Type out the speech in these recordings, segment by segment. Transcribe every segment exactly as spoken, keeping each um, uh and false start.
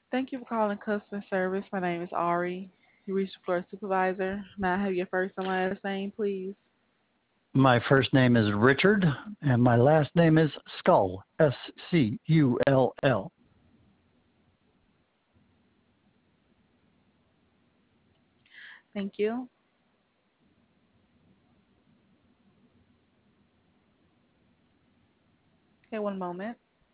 Thank you for calling customer service. My name is Ari. You reached the floor supervisor. May I have your first and last name, please? My first name is Richard, and my last name is Skull, S C U L L. Thank you. Okay, one moment.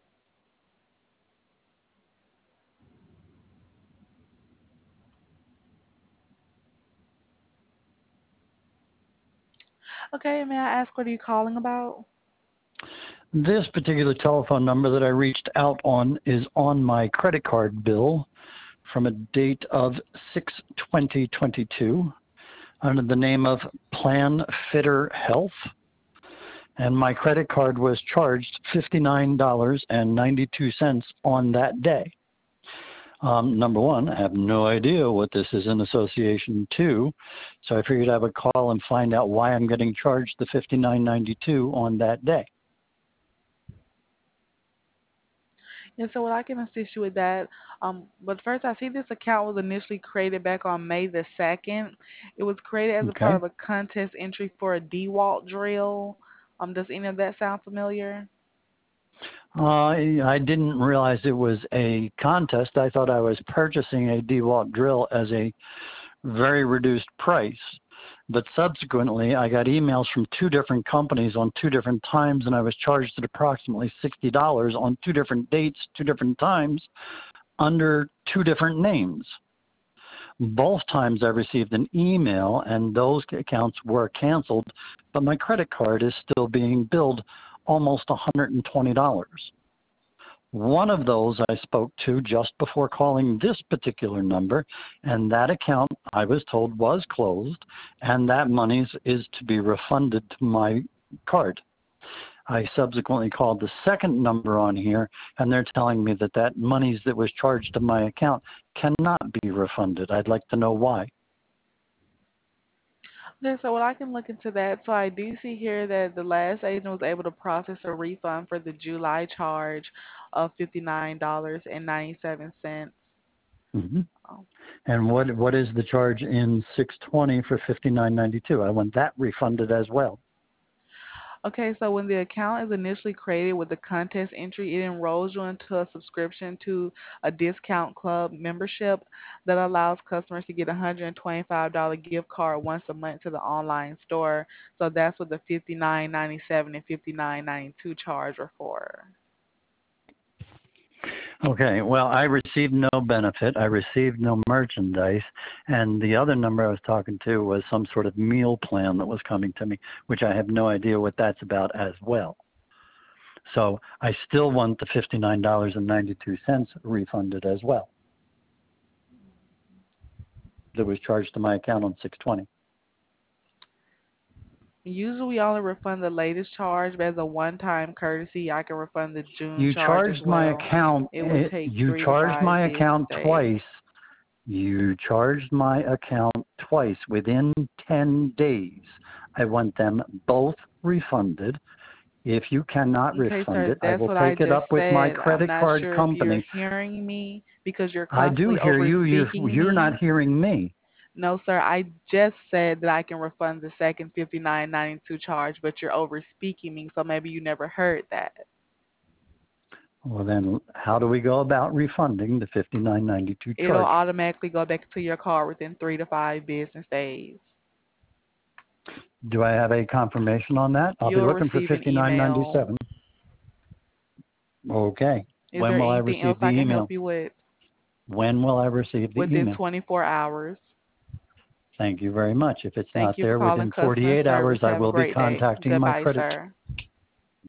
Okay, may I ask what are you calling about? This particular telephone number that I reached out on is on my credit card bill from a date of six twenty twenty-two under the name of Plan Fitter Health. And my credit card was charged fifty-nine dollars and ninety-two cents on that day. Um, number one, I have no idea what this is in association to, so I figured I would call and find out why I'm getting charged the fifty-nine ninety-two on that day. Yeah, so what I can assist you with that. Um, but first, I see this account was initially created back on May the second. It was created as a part Okay. of a contest entry for a DeWalt drill. Um, does any of that sound familiar? Uh, I I didn't realize it was a contest. I thought I was purchasing a DeWalt drill as a very reduced price. But subsequently, I got emails from two different companies on two different times, and I was charged at approximately sixty dollars on two different dates, two different times, under two different names. Both times I received an email, and those accounts were canceled, but my credit card is still being billed almost one hundred twenty dollars. One of those I spoke to just before calling this particular number, and that account, I was told, was closed, and that money is to be refunded to my card. I subsequently called the second number on here, and they're telling me that that monies that was charged to my account cannot be refunded. I'd like to know why. Okay, so well, I can look into that. So I do see here that the last agent was able to process a refund for the July charge of fifty-nine dollars and ninety-seven cents. hmm And what what is the charge in six twenty for fifty-nine ninety-two? I want that refunded as well. Okay, so when the account is initially created with the contest entry, it enrolls you into a subscription to a discount club membership that allows customers to get a one hundred twenty-five dollars gift card once a month to the online store. So that's what the fifty-nine ninety-seven and fifty-nine ninety-two charge are for. Okay, well, I received no benefit. I received no merchandise. And the other number I was talking to was some sort of meal plan that was coming to me, which I have no idea what that's about as well. So I still want the fifty-nine dollars and ninety-two cents refunded as well that was charged to my account on six twenty. Usually we only refund the latest charge, but as a one-time courtesy, I can refund the June You charge as charged my well. account, It would eh, take you three to charged five my business account days. twice. You charged my account twice within ten days. I want them both refunded. If you cannot Okay, refund sir, it, I that's will what I take it just up with my said. I'm credit not card sure if you're company. hearing me because you're I do constantly hear over you. You're, speaking you're not me. hearing me. No, sir, I just said that I can refund the second fifty-nine ninety-two charge, but you're over speaking me, so maybe you never heard that. Well, then how do we go about refunding the fifty-nine ninety-two It'll charge? automatically go back to your card within three to five business days. Do I have a confirmation on that? I'll be You'll looking for receive an fifty-nine email. ninety-seven. Okay. Is When there will I anything else receive the I can help email? you with When will I receive the within email? twenty-four hours? Thank you very much. If it's Thank not you for there calling within customer forty-eight service. hours, I Have a will be great day. contacting my Goodbye, credit sir.